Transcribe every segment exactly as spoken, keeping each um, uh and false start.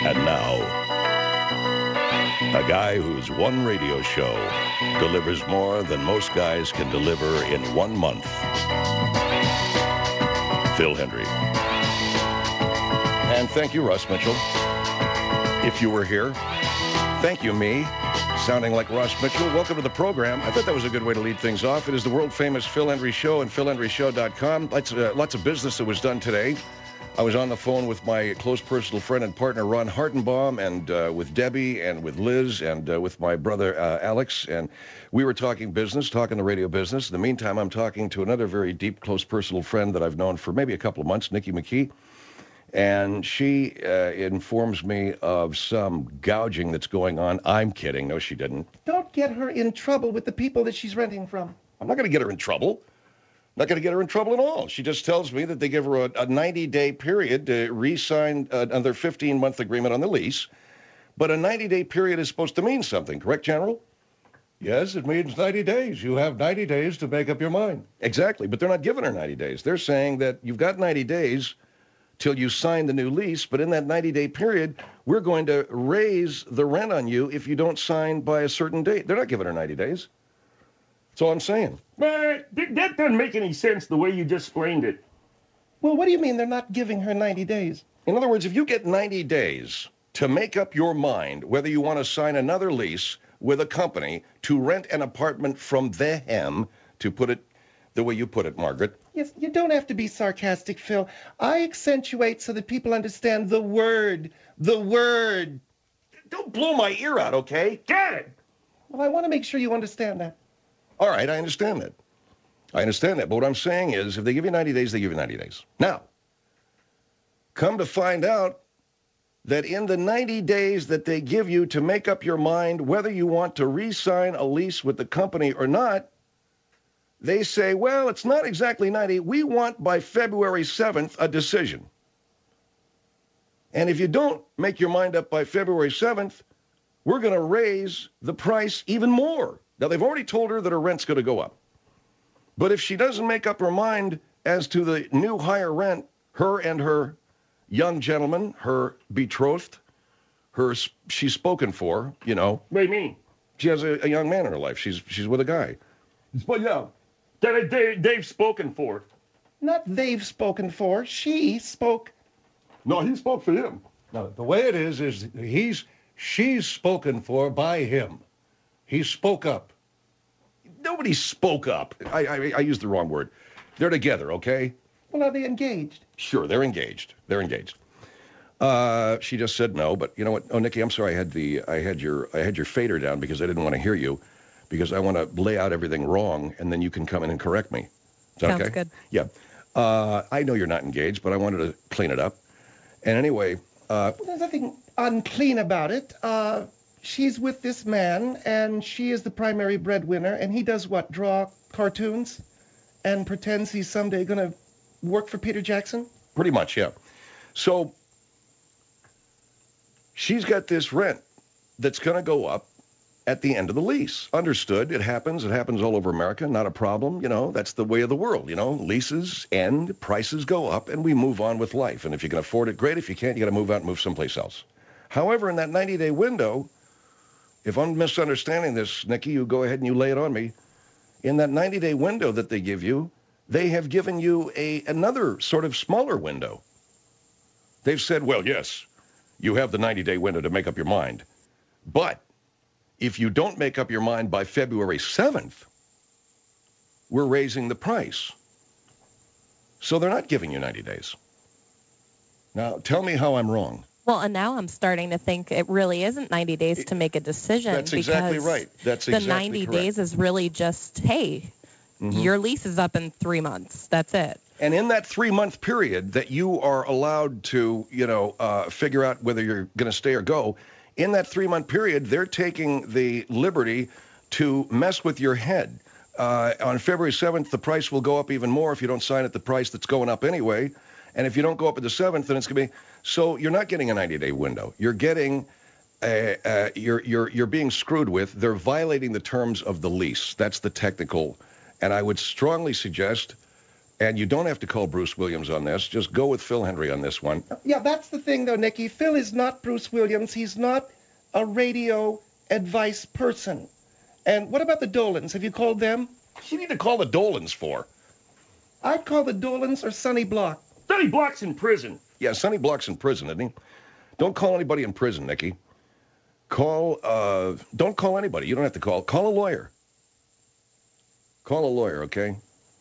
And now, a guy whose one radio show delivers more than most guys can deliver in one month. Phil Hendrie. And thank you, Russ Mitchell. If you were here, thank you, me, sounding like Russ Mitchell. Welcome to the program. I thought that was a good way to lead things off. It is the world-famous Phil Hendrie Show and phil hendrie show dot com. Lots, uh, lots of business that was done today. I was on the phone with my close personal friend and partner, Ron Hartenbaum, and uh, with Debbie, and with Liz, and uh, with my brother, uh, Alex. And we were talking business, talking the radio business. In the meantime, I'm talking to another very deep, close personal friend that I've known for maybe a couple of months, Nikki McKee. And she uh, informs me of some gouging that's going on. I'm kidding. No, she didn't. Don't get her in trouble with the people that she's renting from. I'm not going to get her in trouble. Not going to get her in trouble at all. She just tells me that they give her a ninety-day period to re-sign another fifteen-month agreement on the lease. But a ninety-day period is supposed to mean something, correct, General? Yes, it means ninety days. You have ninety days to make up your mind. Exactly, but they're not giving her ninety days. They're saying that you've got ninety days till you sign the new lease, but in that ninety-day period, we're going to raise the rent on you if you don't sign by a certain date. They're not giving her ninety days. That's all I'm saying. But that doesn't make any sense the way you just explained it. Well, what do you mean they're not giving her ninety days? In other words, if you get ninety days to make up your mind whether you want to sign another lease with a company to rent an apartment from them, to put it the way you put it, Margaret. Yes, you don't have to be sarcastic, Phil. I accentuate so that people understand the word. The word. Don't blow my ear out, okay? Get it! Well, I want to make sure you understand that. All right, I understand that. I understand that. But what I'm saying is, if they give you ninety days, they give you ninety days. Now, come to find out that in the ninety days that they give you to make up your mind whether you want to re-sign a lease with the company or not, they say, well, it's not exactly ninety. We want by February seventh a decision. And if you don't make your mind up by February seventh, we're going to raise the price even more. Now, they've already told her that her rent's going to go up. But if she doesn't make up her mind as to the new higher rent, her and her young gentleman, her betrothed, her she's spoken for, you know. What do you mean? She has a, a young man in her life. She's she's with a guy. But yeah, that they, they've spoken for. Not they've spoken for. She spoke. No, he spoke for him. No, the way it is, is he's, she's spoken for by him. He spoke up. Nobody spoke up. I, I, I used the wrong word. They're together, okay? Well, are they engaged? Sure, they're engaged. They're engaged. Uh, she just said no, but you know what? Oh, Nikki, I'm sorry. I had the I had your I had your fader down because I didn't want to hear you, because I want to lay out everything wrong, and then you can come in and correct me. Is that Sounds okay? good. Yeah. Uh, I know you're not engaged, but I wanted to clean it up. And anyway, uh, Well, there's nothing unclean about it. Uh, she's with this man, and she is the primary breadwinner, and he does what? Draw cartoons and pretends he's someday going to work for Peter Jackson? pretty much, yeah. So she's got this rent that's going to go up at the end of the lease. Understood. It happens. It happens all over America. Not a problem. You know, that's the way of the world. You know, leases end, prices go up, and we move on with life. And if you can afford it, great. If you can't, you got to move out and move someplace else. However, in that ninety-day window, if I'm misunderstanding this, Nikki, you go ahead and you lay it on me. In that ninety-day window that they give you, they have given you a another sort of smaller window. They've said, well, yes, you have the ninety-day window to make up your mind. But if you don't make up your mind by February seventh, we're raising the price. So they're not giving you ninety days. Now, tell me how I'm wrong. Well, and now I'm starting to think it really isn't ninety days to make a decision. That's exactly because right. That's the exactly ninety correct. days is really just, hey, Mhm. your lease is up in three months. That's it. And in that three-month period that you are allowed to, you know, uh, figure out whether you're going to stay or go, in that three-month period, they're taking the liberty to mess with your head. Uh, on February seventh, the price will go up even more if you don't sign at the price that's going up anyway. And if you don't go up at the seventh, then it's going to be... So you're not getting a ninety-day window. You're getting... Uh, uh, you're, you're, you're being screwed with. They're violating the terms of the lease. That's the technical... And I would strongly suggest And you don't have to call Bruce Williams on this. Just go with Phil Hendry on this one. Yeah, that's the thing, though, Nikki. Phil is not Bruce Williams. He's not a radio advice person. And what about the Dolans? Have you called them? What do you need to call the Dolans for? I'd call the Dolans or Sonny Block. Sonny Block's in prison. Yeah, Sonny Block's in prison, isn't he? Don't call anybody in prison, Nikki. Call, uh, don't call anybody. You don't have to call. Call a lawyer. Call a lawyer, okay?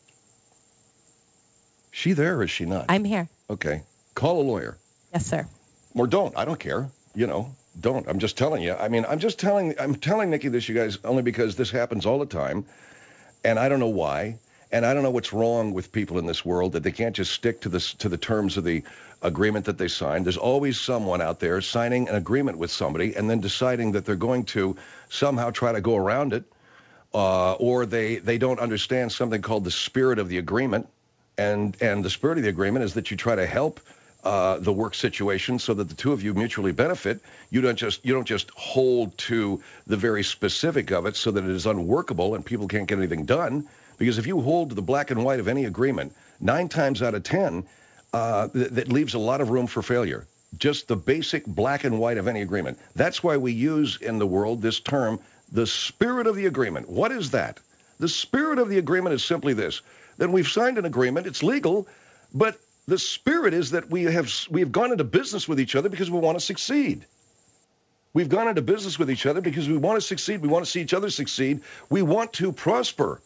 She there or is she not? I'm here. Okay. Call a lawyer. Yes, sir. Or don't. I don't care. You know, don't. I'm just telling you. I mean, I'm just telling, I'm telling Nikki this, you guys, only because this happens all the time. And I don't know why. And I don't know what's wrong with people in this world that they can't just stick to this, to the terms of the agreement that they signed. There's always someone out there signing an agreement with somebody and then deciding that they're going to somehow try to go around it. Uh, or they, they don't understand something called the spirit of the agreement. And and the spirit of the agreement is that you try to help uh, the work situation so that the two of you mutually benefit. You don't just you don't just hold to the very specific of it so that it is unworkable and people can't get anything done. Because if you hold to the black and white of any agreement, nine times out of ten, uh, th- that leaves a lot of room for failure. Just the basic black and white of any agreement. That's why we use in the world this term, the spirit of the agreement. What is that? The spirit of the agreement is simply this. Then we've signed an agreement, it's legal, but the spirit is that we have we have gone into business with each other because we want to succeed. We've gone into business with each other because we want to succeed, we want to see each other succeed, we want to prosper.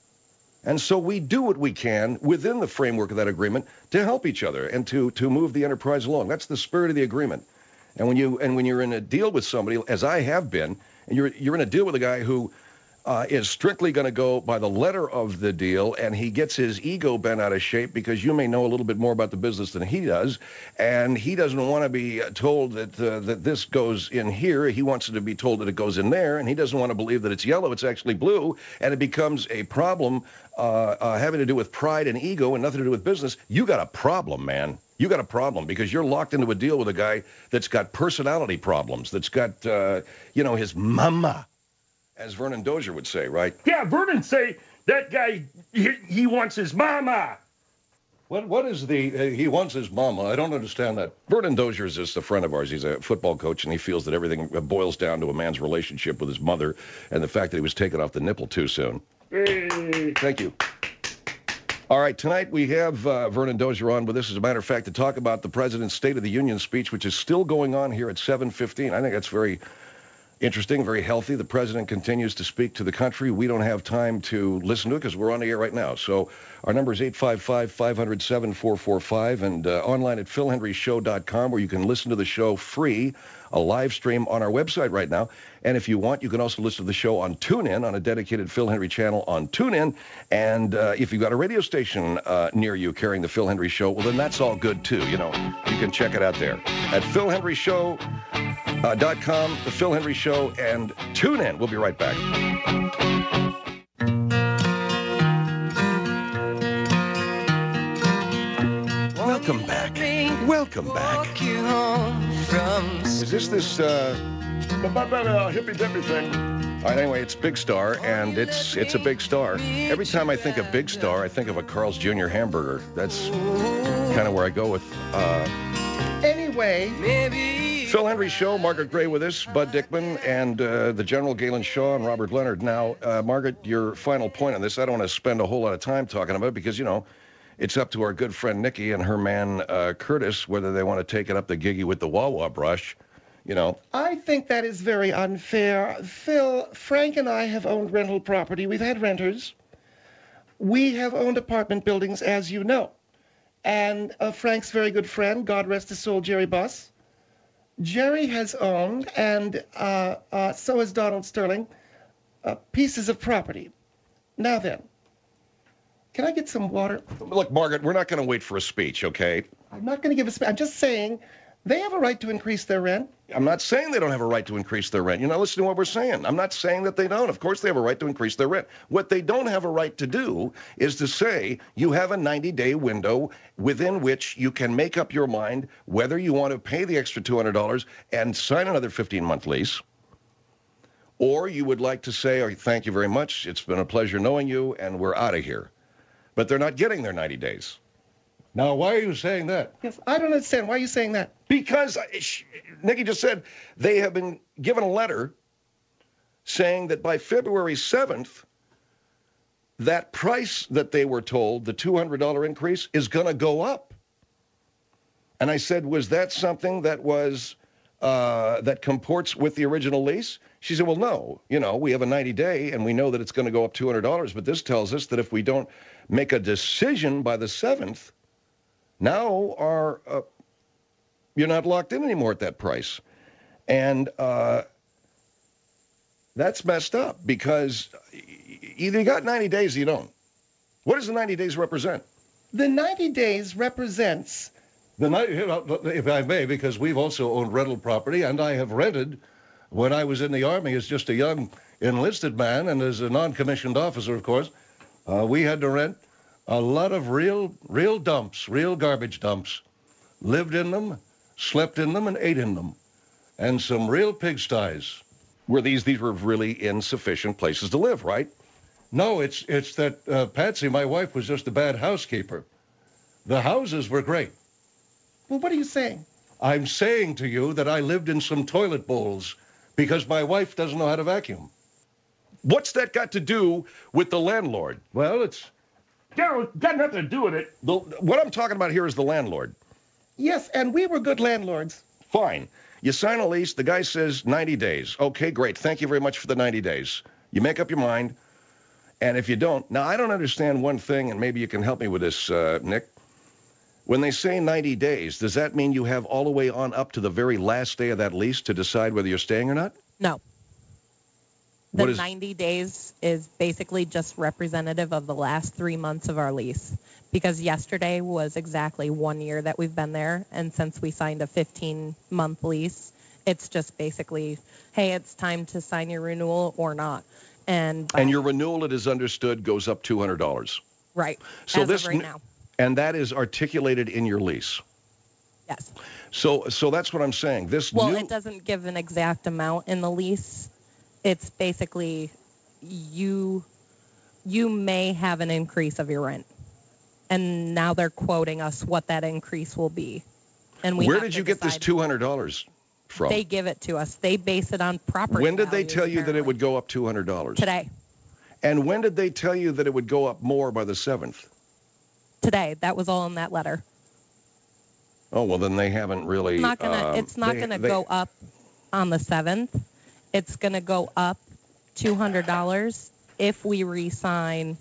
And so we do what we can within the framework of that agreement to help each other and to, to move the enterprise along. That's the spirit of the agreement. And when you and when you're in a deal with somebody, as I have been, and you're you're in a deal with a guy who Uh, is strictly going to go by the letter of the deal, and he gets his ego bent out of shape because you may know a little bit more about the business than he does, and he doesn't want to be told that uh, that this goes in here. He wants it to be told that it goes in there, and he doesn't want to believe that it's yellow, it's actually blue, and it becomes a problem uh, uh, having to do with pride and ego and nothing to do with business. You got a problem, man. You got a problem because you're locked into a deal with a guy that's got personality problems, that's got, uh, you know, his mama, as Vernon Dozier would say, right? Yeah, Vernon say that guy, he, he wants his mama. What What is the, uh, he wants his mama? I don't understand that. Vernon Dozier is just a friend of ours. He's a football coach, and he feels that everything boils down to a man's relationship with his mother and the fact that he was taken off the nipple too soon. Hey. Thank you. All right, tonight we have uh, Vernon Dozier on with us, as a matter of fact, to talk about the President's State of the Union speech, which is still going on here at seven fifteen. I think that's very interesting, very healthy. The president continues to speak to the country. We don't have time to listen to it because we're on the air right now. So our number is eight five five, five hundred, seven four four five and uh, online at phil henry show dot com, where you can listen to the show free, a live stream on our website right now. And if you want, you can also listen to the show on TuneIn, on a dedicated Phil Hendry channel on TuneIn. And uh, if you've got a radio station uh, near you carrying the Phil Hendry Show, well, then that's all good, too. You know, you can check it out there at phil henry show dot com, uh, the Phil Hendry Show, and TuneIn. We'll be right back. Welcome back. Welcome back. Is this this, uh... hippy dippy thing. All right, anyway, it's Big Star, and it's it's a big star. Every time I think of Big Star, I think of a Carl's Junior hamburger. That's kind of where I go with. Uh... Anyway, Phil Hendry Show, Margaret Gray with us, Bud Dickman, and uh, the General Galen Shaw and Robert Leonard. Now, uh, Margaret, your final point on this, I don't want to spend a whole lot of time talking about it because, you know, it's up to our good friend Nikki and her man uh, Curtis whether they want to take it up the giggy with the wah-wah brush, you know. I think that is very unfair. Phil, Frank and I have owned rental property. We've had renters. We have owned apartment buildings, as you know. And uh, Frank's very good friend, God rest his soul, Jerry Buss. Jerry has owned, and uh, uh, so has Donald Sterling, uh, pieces of property. Now then, can I get some water? Look, Margaret, we're not going to wait for a speech, okay? I'm not going to give a speech. I'm just saying they have a right to increase their rent. I'm not saying they don't have a right to increase their rent. You're not listening to what we're saying. I'm not saying that they don't. Of course they have a right to increase their rent. What they don't have a right to do is to say you have a ninety-day window within which you can make up your mind whether you want to pay the extra two hundred dollars and sign another fifteen-month lease, or you would like to say, oh, thank you very much, it's been a pleasure knowing you, and we're out of here. but they're not getting their ninety days. Now, why are you saying that? Yes, I don't understand. Why are you saying that? Because, uh, sh- Nikki just said, they have been given a letter saying that by February seventh, that price that they were told, the two hundred dollars increase, is going to go up. And I said, was that something that was, uh, that comports with the original lease? She said, well, no. You know, we have a ninety day, and we know that it's going to go up two hundred dollars, but this tells us that if we don't make a decision by the seventh, now our, uh, you're not locked in anymore at that price. And uh, that's messed up because either you got ninety days or you don't. What does the ninety days represent? The ninety days represents... The night, if I may, because we've also owned rental property, and I have rented when I was in the Army as just a young enlisted man and as a non-commissioned officer, of course. Uh, we had to rent a lot of real, real dumps, real garbage dumps. Lived in them, slept in them, and ate in them. And some real pigsties. Were these, these were really insufficient places to live, right? No, it's, it's that uh, Patsy, my wife, was just a bad housekeeper. The houses were great. Well, what are you saying? I'm saying to you that I lived in some toilet bowls because my wife doesn't know how to vacuum. What's that got to do with the landlord? Well, it's... Daryl, got nothing to do with it. The, what I'm talking about here is the landlord. Yes, and we were good landlords. Fine. You sign a lease. The guy says ninety days. Okay, great. Thank you very much for the ninety days. You make up your mind. And if you don't... Now, I don't understand one thing, and maybe you can help me with this, uh, Nick. When they say ninety days, does that mean you have all the way on up to the very last day of that lease to decide whether you're staying or not? No. The What is- ninety days is basically just representative of the last three months of our lease. Because yesterday was exactly one year that we've been there. And since we signed a fifteen-month lease, it's just basically, hey, it's time to sign your renewal or not. And, by, And your renewal, it is understood, goes up two hundred dollars. right, So as this of right n- now. And that is articulated in your lease. Yes. So so that's what I'm saying. This Well, new... it doesn't give an exact amount in the lease. It's basically you you may have an increase of your rent. And now they're quoting us what that increase will be. And we Where have did to you get this decide. two hundred dollars from? They give it to us. They base it on property When did they values, tell you that it apparently. would go up two hundred dollars? Today. And when did they tell you that it would go up more by the seventh? Today. That was all in that letter. Oh, well, then they haven't really... It's not gonna um, it's not they- gonna they- go up on the seventh. It's gonna go up two hundred dollars if we re-sign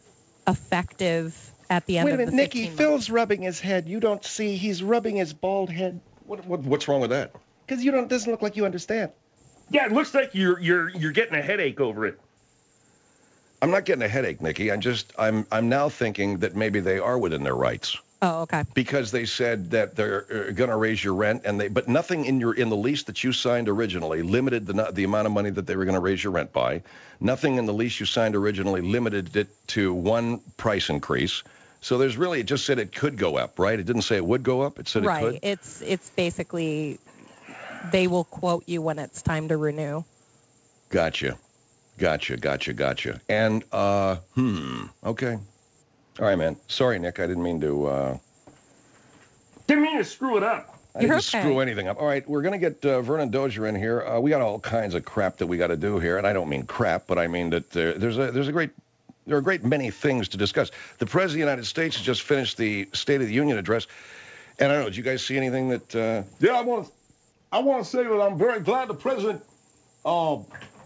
effective at the end Wait a of minute, the Nikki, fifteen Phil's rubbing his head. You don't see he's rubbing his bald head. What, what, what's wrong with that? Because you don't, doesn't look like you understand. Yeah, it looks like you're you're you're getting a headache over it. I'm not getting a headache, Nikki. I'm just, I'm, I'm now thinking that maybe they are within their rights. Oh, okay. Because they said that they're uh, going to raise your rent, and they, but nothing in your in the lease that you signed originally limited the nu- the amount of money that they were going to raise your rent by. Nothing in the lease you signed originally limited it to one price increase. So there's really, it just said it could go up, right? It didn't say it would go up. It said it Right. could. It's it's basically they will quote you when it's time to renew. Gotcha, gotcha, gotcha, gotcha. And uh, hmm, okay. All right, man. Sorry, Nick. I didn't mean to. Uh, Didn't mean to screw it up. I didn't You're okay. screw anything up. All right, we're going to get uh, Vernon Dozier in here. Uh, we got all kinds of crap that we got to do here, and I don't mean crap, but I mean that there, there's a there's a great there are a great many things to discuss. The President of the United States has just finished the State of the Union address, and I don't know. Did you guys see anything that? Uh, Yeah, I want to. I want to say that I'm very glad the president uh,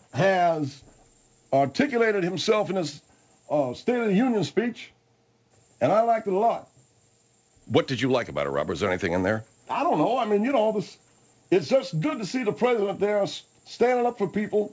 has articulated himself in his uh, State of the Union speech, and I liked it a lot. what did you like about it, Robert? Is there anything in there? I don't know. I mean, you know, this. It's just good to see the president there s- standing up for people,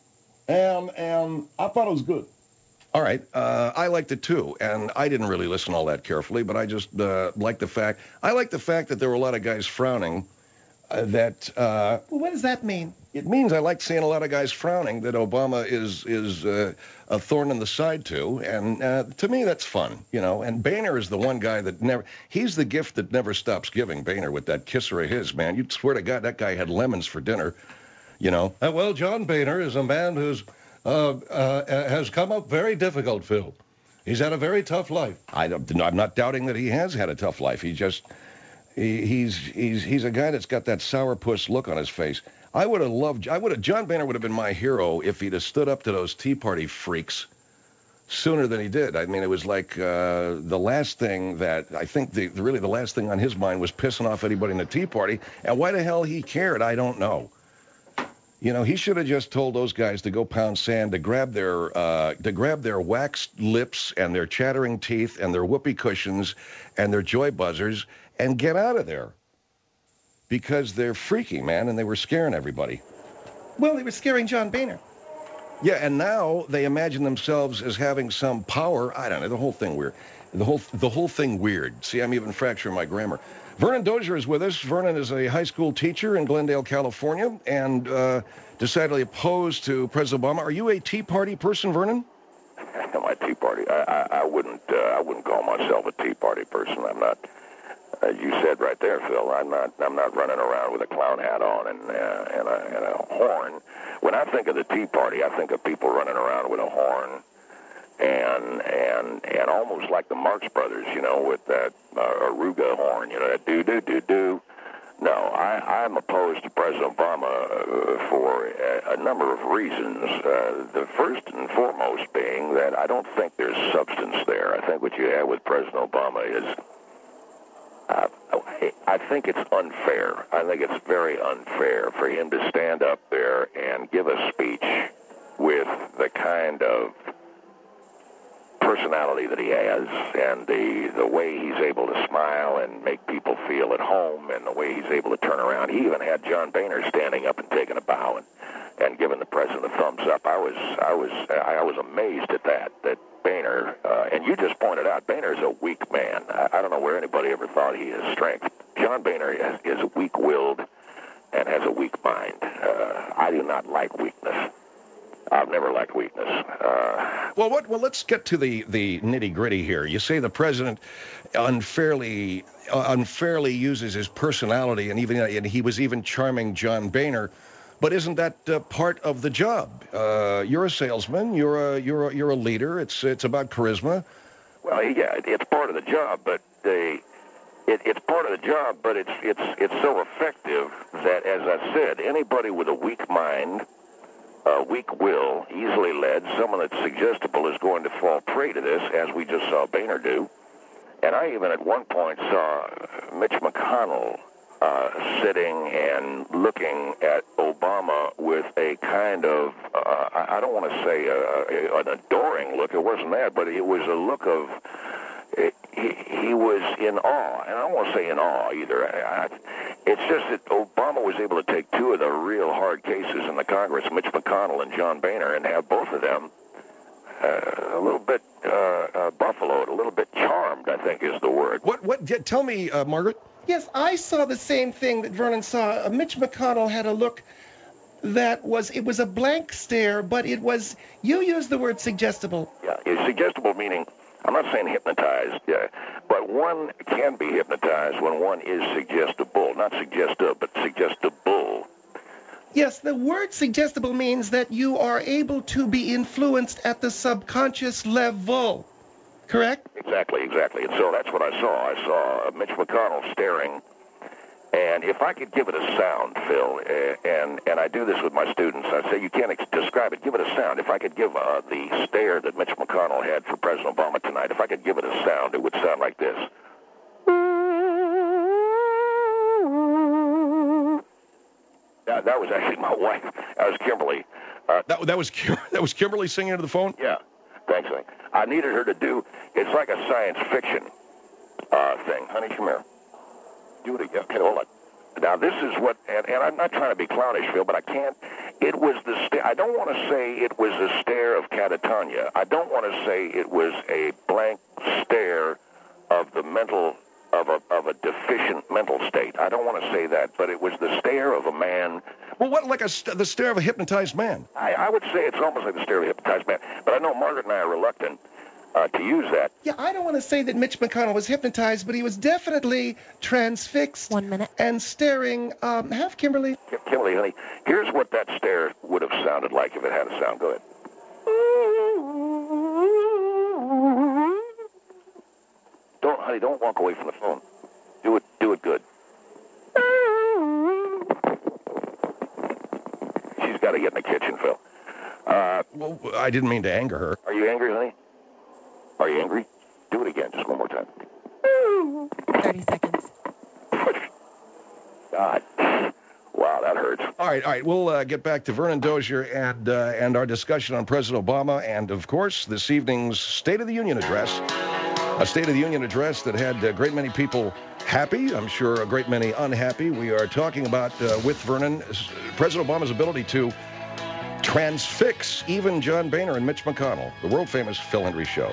and and I thought it was good. All right, uh, I liked it too, and I didn't really listen all that carefully, but I just uh, liked the fact. I liked the fact that there were a lot of guys frowning. Uh, that uh, Well, what does that mean? it means I like seeing a lot of guys frowning that Obama is is uh, a thorn in the side to, and uh, to me that's fun, you know. And Boehner is the one guy that never. He's the gift that never stops giving. Boehner with that kisser of his, man. You'd swear to God that guy had lemons for dinner, you know. Uh, well, John Boehner is a man who's uh, uh, has come up very difficult, Phil. He's had a very tough life. I don't, I'm not doubting that he has had a tough life. He just, he, he's he's he's a guy that's got that sourpuss look on his face. I would have loved, I would have, John Boehner would have been my hero if he'd have stood up to those Tea Party freaks sooner than he did. I mean, it was like uh, the last thing that, I think the really the last thing on his mind was pissing off anybody in the Tea Party. And why the hell he cared, I don't know. You know, he should have just told those guys to go pound sand, to grab their uh, to grab their waxed lips and their chattering teeth and their whoopee cushions and their joy buzzers and get out of there. Because they're freaky, man, and they were scaring everybody. Well, they were scaring John Boehner. Yeah, and now they imagine themselves as having some power. I don't know, the whole thing weird. The whole the whole thing weird. See, I'm even fracturing my grammar. Vernon Dozier is with us. Vernon is a high school teacher in Glendale, California, and uh, decidedly opposed to President Obama. Are you a Tea Party person, Vernon? Am I Tea Party? I, I, I wouldn't. Uh, I wouldn't call myself a Tea Party person. I'm not. As you said right there, Phil, I'm not. I'm not running around with a clown hat on and uh, and, a, and a horn. When I think of the Tea Party, I think of people running around with a horn. And and and almost like the Marx Brothers, you know, with that uh, Aruga horn, you know, that do do do do. No, I, I'm opposed to President Obama uh, for a, a number of reasons. Uh, the first and foremost being that I don't think there's substance there. I think what you have with President Obama is, uh, I think it's unfair. I think it's very unfair for him to stand up there and give a speech with the kind of personality that he has and the the way he's able to smile and make people feel at home and the way he's able to turn around. He even had John Boehner standing up and taking a bow and, and giving the president a thumbs up. I was I was I was amazed at that that Boehner uh, and you just pointed out Boehner's a weak man. I, I don't know where anybody ever thought he has strength. John Boehner is, is weak-willed and has a weak mind. Uh, I do not like weakness. I've never liked weakness. Uh, well, what? Well, let's get to the, the nitty-gritty here. You say the president unfairly uh, unfairly uses his personality, and even and he was even charming John Boehner. But isn't that uh, part of the job? Uh, you're a salesman. You're a you're a, you're a leader. It's it's about charisma. Well, yeah, it's part of the job, but the it, it's part of the job, but it's it's it's so effective that, as I said, anybody with a weak mind. Uh, weak will, easily led, someone that's suggestible is going to fall prey to this, as we just saw Boehner do. And I even at one point saw Mitch McConnell uh, sitting and looking at Obama with a kind of, uh, I don't want to say a, a, an adoring look, it wasn't that, but it was a look of, it, he, he was in awe, and I don't want to say in awe either. I, I, it's just that Obama was able to take two of the real hard cases in the Congress, Mitch McConnell and John Boehner, and have both of them uh, a little bit uh, uh, buffaloed, a little bit charmed, I think is the word. What? What? Yeah, tell me, uh, Margaret. Yes, I saw the same thing that Vernon saw. Uh, Mitch McConnell had a look that was, it was a blank stare, but it was, you used the word suggestible. Yeah, it's suggestible meaning, I'm not saying hypnotized, yeah, but one can be hypnotized when one is suggestible. Not suggestive, but suggestible. Yes, the word suggestible means that you are able to be influenced at the subconscious level, correct? Exactly, exactly. And so that's what I saw. I saw Mitch McConnell staring. And if I could give it a sound, Phil, uh, and and I do this with my students, I say you can't ex- describe it, give it a sound. If I could give uh, the stare that Mitch McConnell had for President Obama tonight, if I could give it a sound, it would sound like this. That, that was actually my wife. That was Kimberly. Uh, that, that was that was Kimberly singing into the phone? Yeah, thanks, honey. I needed her to do, it's like a science fiction uh, thing. Honey, come here. Do it again. Okay, hold on. Now, this is what, and, and I'm not trying to be clownish, Phil, but I can't. It was the stare. I don't want to say it was a stare of catatonia. I don't want to say it was a blank stare of the mental, of a of a deficient mental state. I don't want to say that, but it was the stare of a man. Well, what, like a st- the stare of a hypnotized man? I, I would say it's almost like the stare of a hypnotized man. But I know Margaret and I are reluctant Uh, to use that. Yeah, I don't want to say that Mitch McConnell was hypnotized, but he was definitely transfixed. One minute. And staring. Um, have Kimberly. Kim- Kimberly, honey, here's what that stare would have sounded like if it had a sound. Go ahead. honey, don't walk away from the phone. Do it, do it good. She's got to get in the kitchen, Phil. Uh, Well, I didn't mean to anger her. are you angry, honey? Are you angry? Do it again, just one more time. thirty seconds. God. Wow, that hurts. All right, all right. We'll uh, get back to Vernon Dozier and uh, and our discussion on President Obama and, of course, this evening's State of the Union address. A State of the Union address that had a great many people happy, I'm sure a great many unhappy. We are talking about, uh, with Vernon, President Obama's ability to transfix even John Boehner and Mitch McConnell, the world-famous Phil Hendrie Show.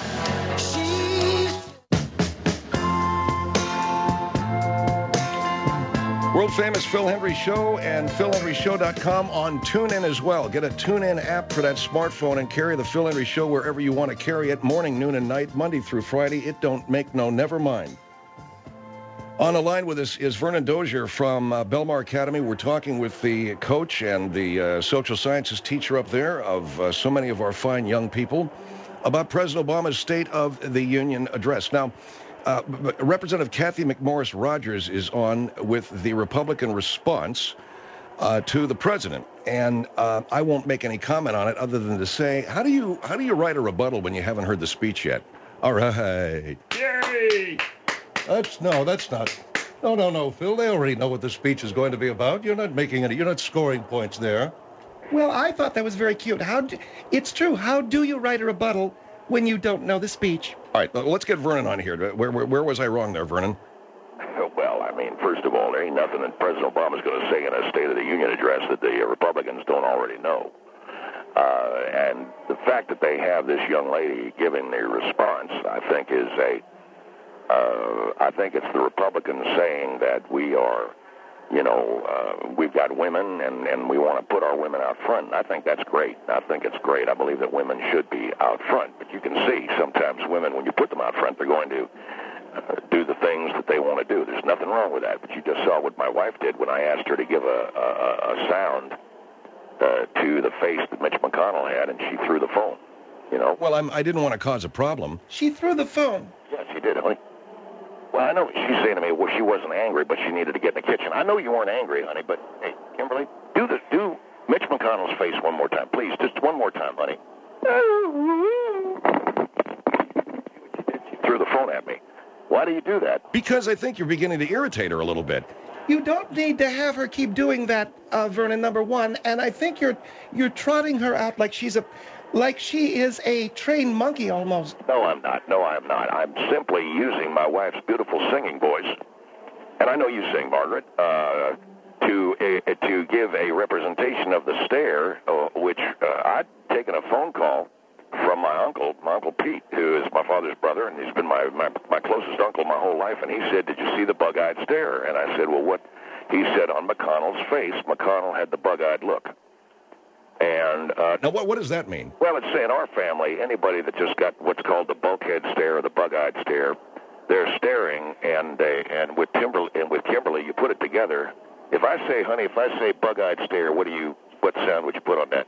World-famous Phil Hendrie Show and phil hendrie show dot com on TuneIn as well. Get a TuneIn app for that smartphone and carry the Phil Hendrie Show wherever you want to carry it, morning, noon, and night, Monday through Friday. It don't make no never mind. On the line with us is Vernon Dozier from uh, Belmar Academy. We're talking with the coach and the uh, social sciences teacher up there of uh, so many of our fine young people about President Obama's State of the Union address. Now, Uh, Representative Kathy McMorris Rogers is on with the Republican response uh, to the president, and uh, I won't make any comment on it other than to say, how do you how do you write a rebuttal when you haven't heard the speech yet? All right. Yay! That's, no, that's not. No, no, no, Phil. They already know what the speech is going to be about. You're not making any, you're not scoring points there. Well, I thought that was very cute. How? Do, it's true. How do you write a rebuttal when you don't know the speech? All right, let's get Vernon on here. Where, where, where was I wrong there, Vernon? Well, I mean, first of all, there ain't nothing that President Obama's going to say in a State of the Union address that the Republicans don't already know. Uh, and the fact that they have this young lady giving the response, I think, is a, uh, I think it's the Republicans saying that we are, you know, uh, we've got women and, and we want to put our women out front. And I think that's great. I think it's great. I believe that women should be out front. But you can see sometimes women, when you put them out front, they're going to uh, do the things that they want to do. There's nothing wrong with that. But you just saw what my wife did when I asked her to give a, a, a sound uh, to the face that Mitch McConnell had, and she threw the phone, you know. Well, I'm, I didn't want to cause a problem. She threw the phone. Yeah, she did, honey. Well, I know she's saying to me, well, she wasn't angry, but she needed to get in the kitchen. I know you weren't angry, honey, but, hey, Kimberly, do the, do Mitch McConnell's face one more time. Please, just one more time, honey. She threw the phone at me. Why do you do that? Because I think you're beginning to irritate her a little bit. You don't need to have her keep doing that, uh, Vernon, number one. And I think you're you're trotting her out like she's a, like she is a trained monkey almost. No, I'm not. No, I'm not. I'm simply using my wife's beautiful singing voice, and I know you sing, Margaret, uh, to uh, to give a representation of the stare, uh, which uh, I'd taken a phone call from my uncle, my Uncle Pete, who is my father's brother, and he's been my, my, my closest uncle my whole life, and he said, did you see the bug-eyed stare? And I said, well, what? He said, on McConnell's face, McConnell had the bug-eyed look. And uh, Now, what, what does that mean? well, it's in our family, anybody that just got what's called the bulkhead stare or the bug-eyed stare, they're staring, and they, and with Timber and with Kimberly, you put it together. If I say, honey, if I say bug-eyed stare, what do you, what sound would you put on that?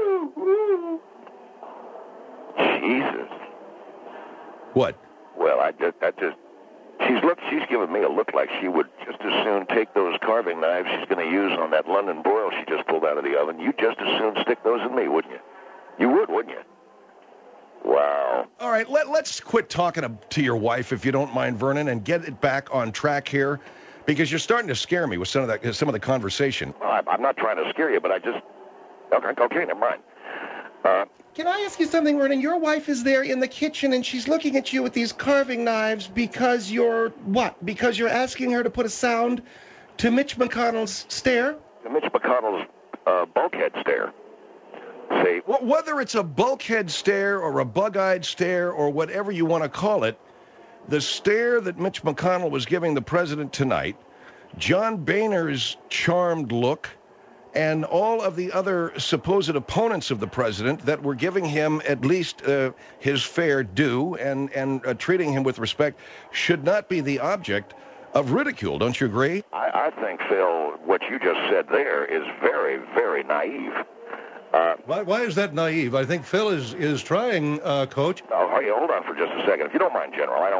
Jesus. What? Well, I just, I just, she's look, she's giving me a look like she would just as soon take those carving knives she's going to use on that London broil she just pulled out of the oven. You just as soon stick those in me, wouldn't you? You would, wouldn't you? Wow. All right, let, let's quit talking to, to your wife, if you don't mind, Vernon, and get it back on track here, because you're starting to scare me with some of that, some of the conversation. Well, I, I'm not trying to scare you, but I just, okay, okay, never mind. Uh, Can I ask you something, Vernon? Your wife is there in the kitchen, and she's looking at you with these carving knives because you're, what? Because you're asking her to put a sound to Mitch McConnell's stare? Mitch McConnell's uh, bulkhead stare. See, Well, whether it's a bulkhead stare or a bug-eyed stare or whatever you want to call it, the stare that Mitch McConnell was giving the president tonight, John Boehner's charmed look, and all of the other supposed opponents of the president that were giving him at least uh, his fair due and, and uh, treating him with respect should not be the object of ridicule. Don't you agree? I, I think, Phil, what you just said there is very, very naive. Uh, Why, why is that naive? I think Phil is, is trying, uh, Coach. oh, hey, hold on for just a second. If you don't mind, General, I don't...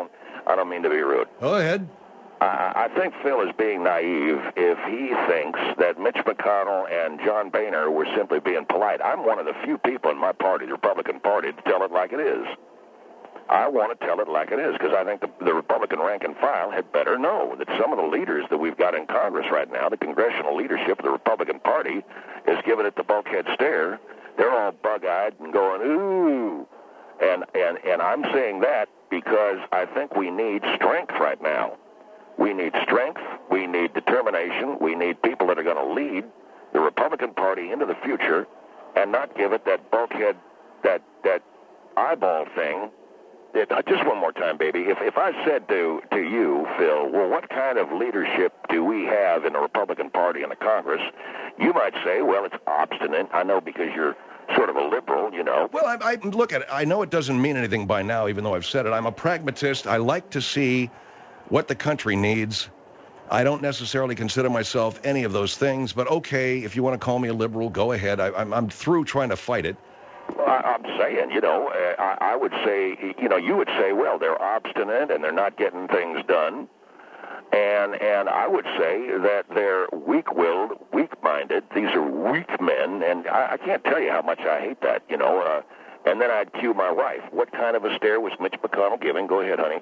I don't mean to be rude. Go ahead. I, I think Phil is being naive if he thinks that Mitch McConnell and John Boehner were simply being polite. I'm one of the few people in my party, the Republican Party, to tell it like it is. I want to tell it like it is because I think the, the Republican rank and file had better know that some of the leaders that we've got in Congress right now, the congressional leadership of the Republican Party, is giving it the bulkhead stare. They're all bug-eyed and going, ooh. And, and, and I'm saying that because I think we need strength right now. We need strength. We need determination. We need people that are going to lead the Republican Party into the future and not give it that bulkhead, that, that eyeball thing. It, uh, just one more time, baby. If if I said to, to you, Phil, well, what kind of leadership do we have in the Republican Party and the Congress? You might say, well, it's obstinate. I know because you're sort of a liberal, you know. Well, I, I look at it. I know it doesn't mean anything by now, even though I've said it. I'm a pragmatist. I like to see what the country needs. I don't necessarily consider myself any of those things, but okay, if you want to call me a liberal, go ahead. I, I'm, I'm through trying to fight it. Well, I, I'm saying, you know, uh, I, I would say, you know, you would say, well, they're obstinate and they're not getting things done. And and I would say that they're weak-willed, weak-minded. These are weak men, and I, I can't tell you how much I hate that, you know. Uh, and then I'd cue my wife. What kind of a stare was Mitch McConnell giving? Go ahead, honey.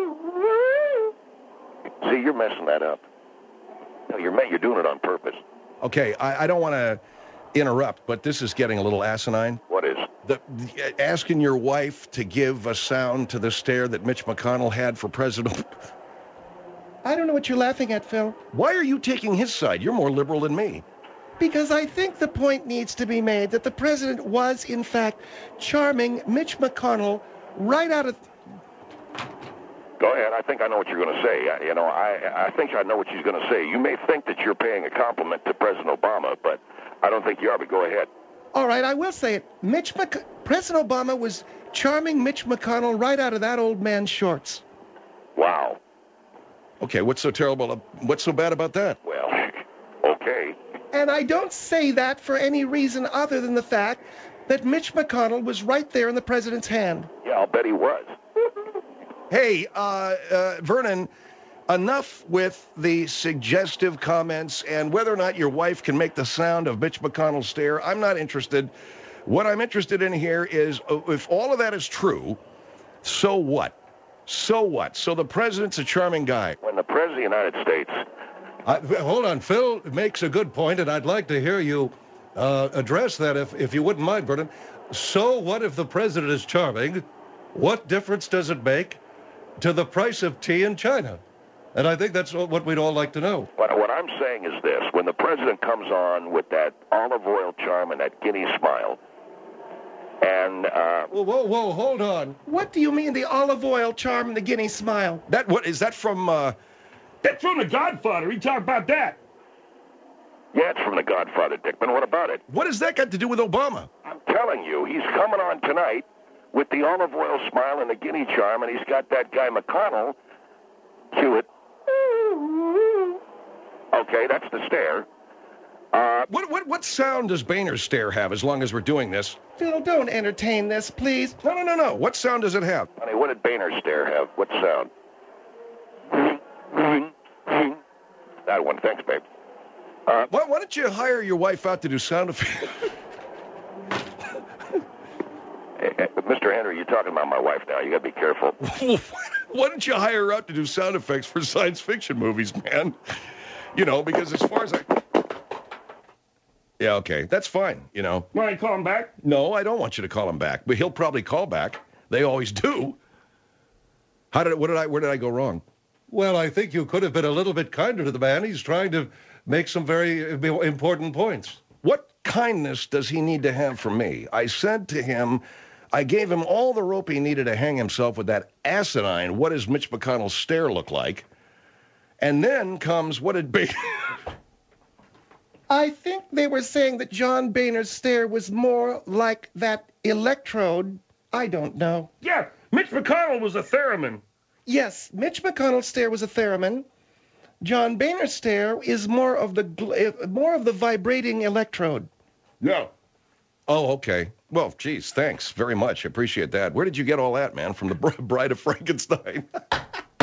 See, you're messing that up. No, you're you're doing it on purpose. Okay, I, I don't want to interrupt, but this is getting a little asinine. What is? The, the, asking your wife to give a sound to the stare that Mitch McConnell had for President. I don't know what you're laughing at, Phil. Why are you taking his side? You're more liberal than me. Because I think the point needs to be made that the president was, in fact, charming Mitch McConnell right out of... Go ahead. I think I know what you're going to say. I, you know, I, I think I know what she's going to say. You may think that you're paying a compliment to President Obama, but I don't think you are, but go ahead. All right, I will say it. Mitch Mc... President Obama was charming Mitch McConnell right out of that old man's shorts. Wow. Okay, what's so terrible? What's so bad about that? Well, okay. And I don't say that for any reason other than the fact that Mitch McConnell was right there in the president's hand. Yeah, I'll bet he was. Hey, uh, uh, Vernon, enough with the suggestive comments and whether or not your wife can make the sound of Mitch McConnell's stare. I'm not interested. What I'm interested in here is uh, if all of that is true, so what? So what? So the president's a charming guy. When the president of the United States... I, hold on, Phil makes a good point, and I'd like to hear you uh, address that if, if you wouldn't mind, Vernon. So what if the president is charming? What difference does it make to the price of tea in China? And I think that's what we'd all like to know. What, what I'm saying is this. When the president comes on with that olive oil charm and that guinea smile, and... Uh, whoa, whoa, whoa, hold on. What do you mean the olive oil charm and the guinea smile? That what is that from? Uh... That's from The Godfather. He talked about that. Yeah, it's from The Godfather, Dickman. What about it? What has that got to do with Obama? I'm telling you, he's coming on tonight with the olive oil smile and the guinea charm, and he's got that guy McConnell. Cue it. Okay, that's the stare. Uh, what what what sound does Boehner's stare have as long as we're doing this? Phil, don't entertain this, please. No, no, no, no. What sound does it have? Honey, what did Boehner's stare have? What sound? That one. Thanks, babe. Uh, why, why don't you hire your wife out to do sound effects? hey, hey, Mister Henry, you're talking about my wife now. You got to be careful. Why don't you hire her out to do sound effects for science fiction movies, man? You know, because as far as I... Yeah, okay. That's fine, you know. Want to call him back? No, I don't want you to call him back, but he'll probably call back. They always do. How did what did I where did I go wrong? Well, I think you could have been a little bit kinder to the man. He's trying to make some very important points. What kindness does he need to have from me? I said to him, I gave him all the rope he needed to hang himself with that asinine, what does Mitch McConnell's stare look like? And then comes, what did Boehner... I think they were saying that John Boehner's stare was more like that electrode. I don't know. Yeah, Mitch McConnell was a theremin. Yes, Mitch McConnell's stare was a theremin. John Boehner's stare is more of the gl- more of the vibrating electrode. No. Oh, okay. Well, geez, thanks very much. I appreciate that. Where did you get all that, man? From the Bride of Frankenstein?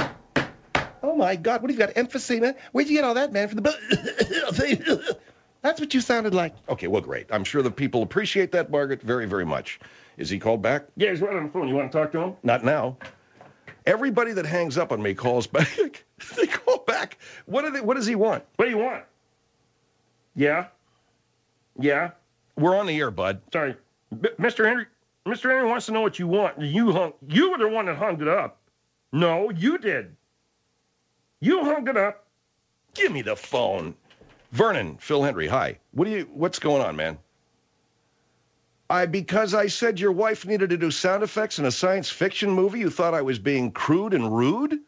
Oh, my God. What have you got, emphysema? Where'd you get all that, man? From the... That's what you sounded like. Okay, well, great. I'm sure the people appreciate that, Margaret, very, very much. Is he called back? Yeah, he's right on the phone. You want to talk to him? Not now. Everybody that hangs up on me calls back. They call back. What do they, what does he want? What do you want? Yeah? Yeah? We're on the air, bud. Sorry. B- Mister Henry, Mister Henry wants to know what you want. You hung, you were the one that hung it up. No, you did. You hung it up. Give me the phone. Vernon, Phil Hendry, hi. What do you, what's going on, man? I, because I said your wife needed to do sound effects in a science fiction movie, you thought I was being crude and rude?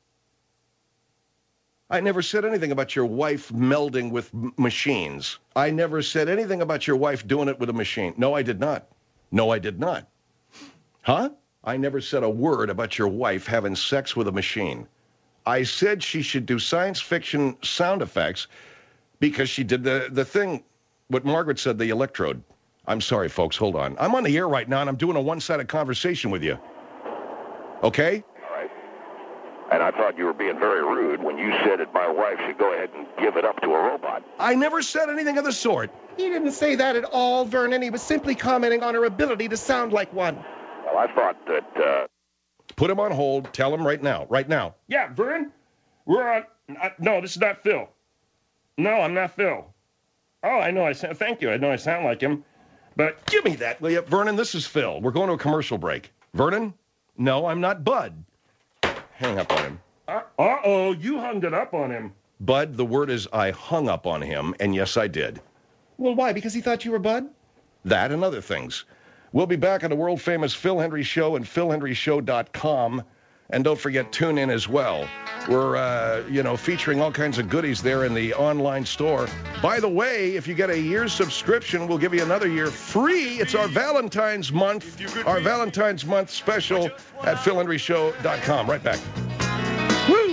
I never said anything about your wife melding with m- machines. I never said anything about your wife doing it with a machine. No, I did not. No, I did not. Huh? I never said a word about your wife having sex with a machine. I said she should do science fiction sound effects because she did the, the thing, what Margaret said, the electrode. I'm sorry, folks. Hold on. I'm on the air right now, and I'm doing a one-sided conversation with you. Okay? All right. And I thought you were being very rude when you said that my wife should go ahead and give it up to a robot. I never said anything of the sort. He didn't say that at all, Vernon. He was simply commenting on her ability to sound like one. Well, I thought that... Uh... Put him on hold. Tell him right now. Right now. Yeah, Vern, we're on... I, no, this is not Phil. No, I'm not Phil. Oh, I know I sound... Thank you. I know I sound like him. But give me that, will you? Vernon, this is Phil. We're going to a commercial break. Vernon? No, I'm not Bud. Hang up on him. Uh, uh-oh, you hung it up on him. Bud, the word is I hung up on him, and yes, I did. Well, why? Because he thought you were Bud? That and other things. We'll be back on the world-famous Phil Hendry Show and phil hendry show dot com. And don't forget, tune in as well. We're, uh, you know, featuring all kinds of goodies there in the online store. By the way, if you get a year's subscription, we'll give you another year free. It's our Valentine's month, our Valentine's month special at phil hendry show dot com. Right back. Woo!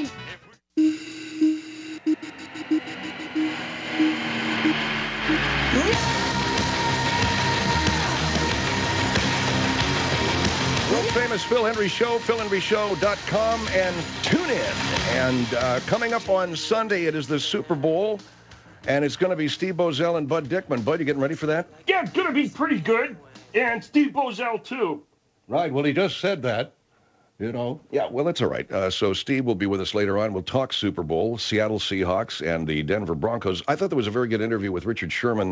Famous Phil Hendry Show, phil hendry show dot com, and tune in. And uh, coming up on Sunday, it is the Super Bowl, and it's going to be Steve Bozell and Bud Dickman. Bud, you getting ready for that? Yeah, it's going to be pretty good. And Steve Bozell, too. Right, well, he just said that, you know. Yeah, well, that's all right. Uh, so Steve will be with us later on. We'll talk Super Bowl, Seattle Seahawks, and the Denver Broncos. I thought there was a very good interview with Richard Sherman.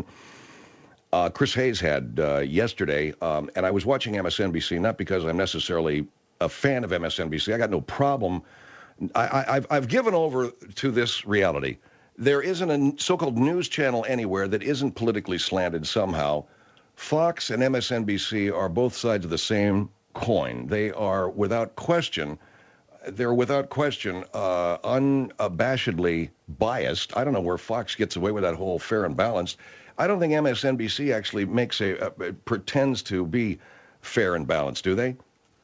Uh, Chris Hayes had uh, yesterday, um, and I was watching M S N B C, not because I'm necessarily a fan of M S N B C. I got no problem. I, I, I've, I've given over to this reality. There isn't a so-called news channel anywhere that isn't politically slanted somehow. Fox and M S N B C are both sides of the same coin. They are, without question, they're without question uh, unabashedly biased. I don't know where Fox gets away with that whole fair and balanced. I don't think M S N B C actually makes a, uh, pretends to be fair and balanced, do they?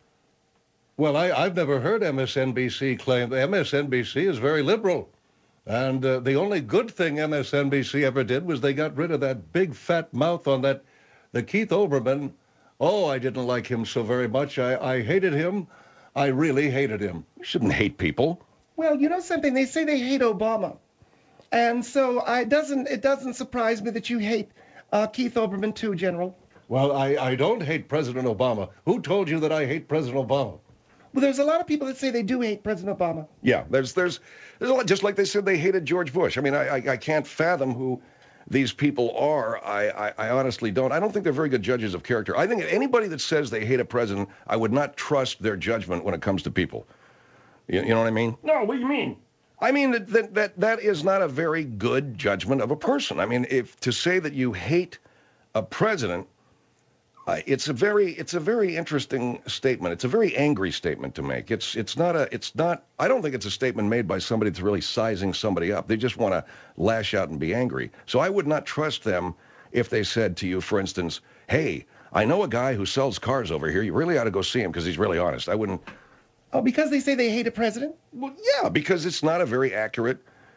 Well, I, I've never heard M S N B C claim that M S N B C is very liberal. And uh, the only good thing M S N B C ever did was they got rid of that big fat mouth on that, the Keith Olbermann. Oh, I didn't like him so very much. I, I hated him. I really hated him. You shouldn't hate people. Well, you know something? They say they hate Obama. And so I doesn't it doesn't surprise me that you hate uh, Keith Olbermann too, General. Well, I, I don't hate President Obama. Who told you that I hate President Obama? Well, there's a lot of people that say they do hate President Obama. Yeah, there's there's there's a lot, just like they said they hated George Bush. I mean, I I, I can't fathom who these people are. I, I I honestly don't. I don't think they're very good judges of character. I think anybody that says they hate a president, I would not trust their judgment when it comes to people. You, you know what I mean? No, what do you mean? I mean, that, that that that is not a very good judgment of a person. I mean, if to say that you hate a president, uh, it's a very it's a very interesting statement. It's a very angry statement to make. It's it's not a it's not. I don't think it's a statement made by somebody that's really sizing somebody up. They just want to lash out and be angry. So I would not trust them if they said to you, for instance, "Hey, I know a guy who sells cars over here. You really ought to go see him because he's really honest." I wouldn't. Oh, because they say they hate a president? Well, yeah, because it's not a very accurate,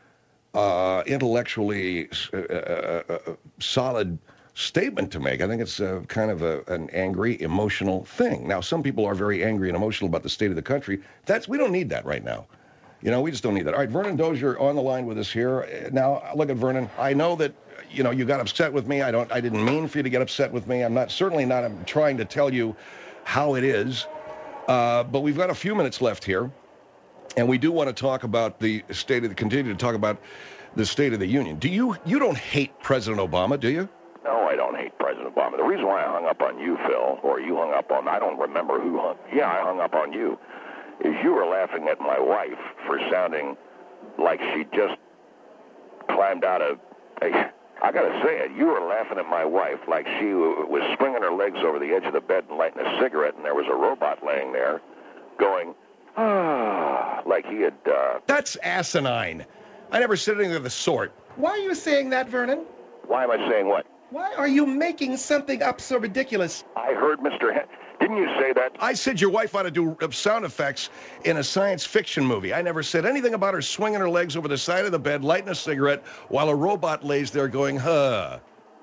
uh, intellectually uh, uh, uh, solid statement to make. I think it's uh, kind of a, an angry, emotional thing. Now, some people are very angry and emotional about the state of the country. That's we don't need that right now. You know, we just don't need that. All right, Vernon Dozier on the line with us here. Uh, Now, look at Vernon. I know that, you know, you got upset with me. I don't. I didn't mean for you to get upset with me. I'm not, certainly not I'm trying to tell you how it is. Uh, but we've got a few minutes left here. And we do want to talk about the state of the, continue to talk about the State of the Union. Do you, you don't hate President Obama, do you? No, I don't hate President Obama. The reason why I hung up on you, Phil, or you hung up on, I don't remember who hung, yeah, I hung up on you, is you were laughing at my wife for sounding like she just climbed out of, hey, I got to say it, you were laughing at my wife like she was swinging her legs over the edge of the bed and lighting a cigarette, and there was a robot laying there going, ah, like he had... Uh, That's asinine. I never said anything of the sort. Why are you saying that, Vernon? why am I saying what? Why are you making something up so ridiculous? I heard Mister Hen- Didn't you say that? I said your wife ought to do uh, sound effects in a science fiction movie. I never said anything about her swinging her legs over the side of the bed, lighting a cigarette, while a robot lays there going, huh.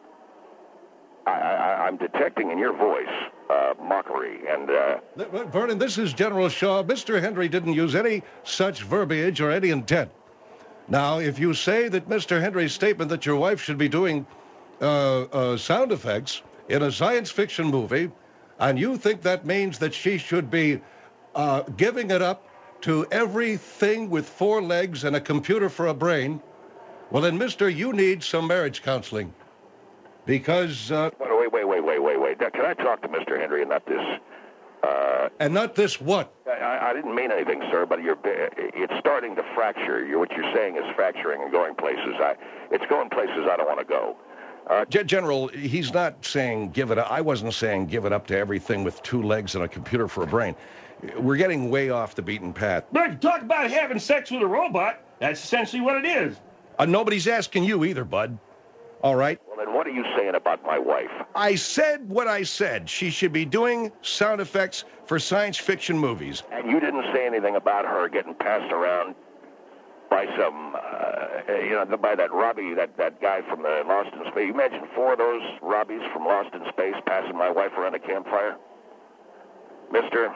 I, I, I'm detecting in your voice uh, mockery and... Uh, Vernon, this is General Shaw. Mister Henry didn't use any such verbiage or any intent. Now, if you say that Mister Henry's statement that your wife should be doing uh, uh, sound effects in a science fiction movie, and you think that means that she should be uh, giving it up to everything with four legs and a computer for a brain, well, then, mister, you need some marriage counseling. Because... Uh, wait, wait, wait, wait, wait, wait. Now, can I talk to Mister Henry and not this... Uh, and not this what? I, I didn't mean anything, sir, but you're, it's starting to fracture. You're, what you're saying is fracturing and going places. I, it's going places I don't want to go. Uh, G- General, he's not saying give it up. I wasn't saying give it up to everything with two legs and a computer for a brain. We're getting way off the beaten path. But if you talk about having sex with a robot, that's essentially what it is. Uh, nobody's asking you either, bud. All right? Well, then what are you saying about my wife? I said what I said. She should be doing sound effects for science fiction movies. And you didn't say anything about her getting passed around by some, uh, you know, by that Robbie, that, that guy from the Lost in Space. You imagine four of those Robbies from Lost in Space passing my wife around a campfire? Mister?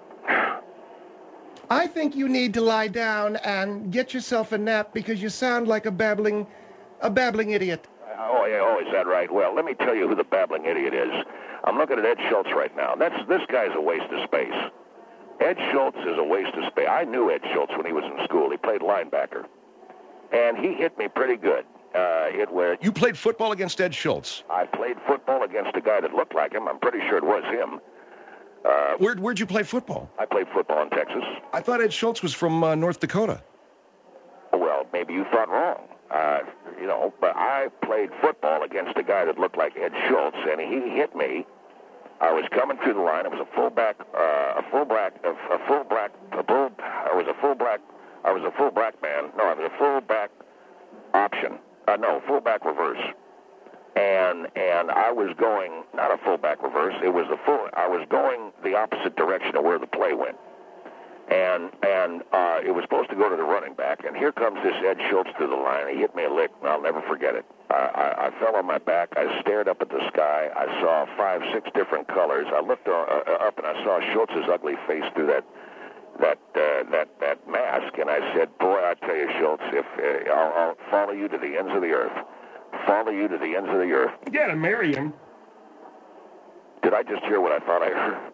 I think you need to lie down and get yourself a nap because you sound like a babbling, a babbling idiot. Oh, yeah, oh, is that right? Well, let me tell you who the babbling idiot is. I'm looking at Ed Schultz right now. That's This guy's a waste of space. Ed Schultz is a waste of space. I knew Ed Schultz when he was in school. He played linebacker. And he hit me pretty good. Uh, it was, You played football against Ed Schultz. I played football against a guy that looked like him. I'm pretty sure it was him. Uh, Where, where'd you play football? I played football in Texas. I thought Ed Schultz was from uh, North Dakota. Well, maybe you thought wrong. Uh, you know, but I played football against a guy that looked like Ed Schultz, and he hit me. I was coming through the line. It was a fullback, uh, a fullback, a, a fullback, a full. I was a fullback. I was a fullback man. No, I was a fullback option. Uh, no, fullback reverse. And and I was going not a fullback reverse. It was the full. I was going the opposite direction of where the play went. And and uh, it was supposed to go to the running back, and here comes this Ed Schultz to the line. He hit me a lick, and I'll never forget it. I, I, I fell on my back. I stared up at the sky. I saw five, six different colors. I looked uh, uh, up, and I saw Schultz's ugly face through that that uh, that that mask, and I said, "Boy, I tell you, Schultz, if uh, I'll, I'll follow you to the ends of the earth, follow you to the ends of the earth." You gotta marry him. Did I just hear what I thought I heard?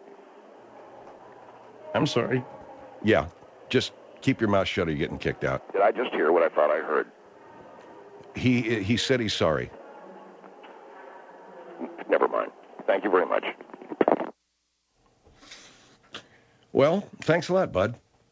I'm sorry. Yeah, just keep your mouth shut or you're getting kicked out. Did I just hear what I thought I heard? He he said he's sorry. Never mind. Thank you very much. Well, thanks a lot, bud.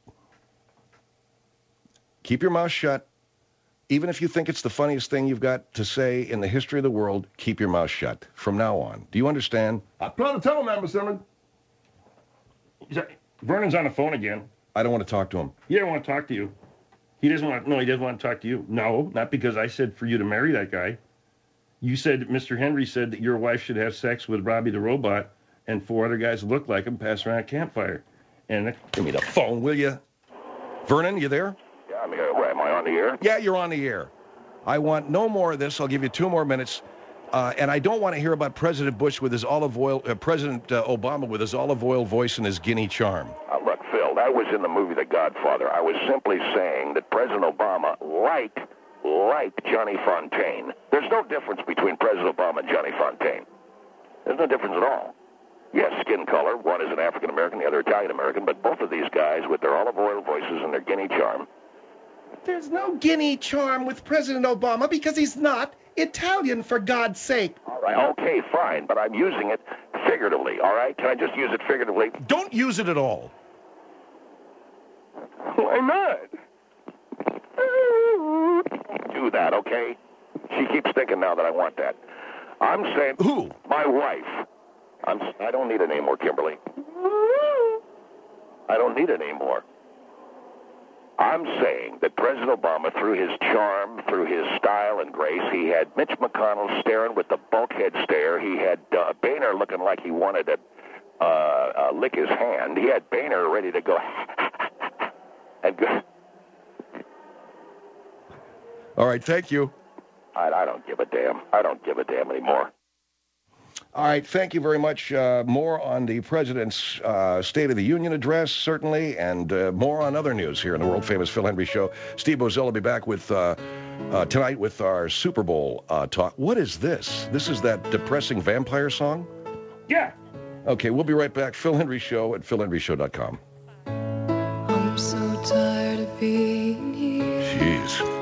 Keep your mouth shut. Even if you think it's the funniest thing you've got to say in the history of the world, keep your mouth shut from now on. Do you understand? I try to tell him that, Mister Simmons. Is that- Vernon's on the phone again. I don't want to talk to him. He doesn't want to talk to you. He doesn't want. No, he doesn't want to talk to you. No, not because I said for you to marry that guy. You said Mister Henry said that your wife should have sex with Robbie the robot, and four other guys that look like him pass around a campfire. And Give me the phone, will you? Vernon, you there? Yeah, I mean, uh, am I on the air? Yeah, you're on the air. I want no more of this. I'll give you two more minutes. Uh, and I don't want to hear about President Bush with his olive oil, uh, President uh, Obama with his olive oil voice and his guinea charm. Uh, look, Phil, that I was in the movie The Godfather. I was simply saying that President Obama liked, liked Johnny Fontaine. There's no difference between President Obama and Johnny Fontaine. There's no difference at all. Yes, skin color. One is an African-American, the other Italian-American, but both of these guys, with their olive oil voices and their guinea charm. There's no guinea charm with President Obama because he's not Italian, for God's sake. All right, okay, fine, but I'm using it figuratively, all right? Can I just use it figuratively? Don't use it at all. Why not? Do that, okay? She keeps thinking now that I want that. I'm saying... Who? My wife. I'm, I don't need it anymore, Kimberly. I don't need it anymore. I'm saying that President Obama, through his charm, through his style and grace, he had Mitch McConnell staring with the bulkhead stare. He had uh, Boehner looking like he wanted to uh, uh, lick his hand. He had Boehner ready to go and go. All right, thank you. I, I don't give a damn. I don't give a damn anymore. All right, thank you very much. Uh, more on the President's uh, State of the Union address, certainly, and uh, more on other news here in the world-famous Phil Hendry Show. Steve Boesel will be back with uh, uh, tonight with our Super Bowl uh, talk. What is this? This is that depressing vampire song? Yeah. Okay, we'll be right back. Phil Hendry Show at phil hendry show dot com. I'm so tired of being here. Jeez.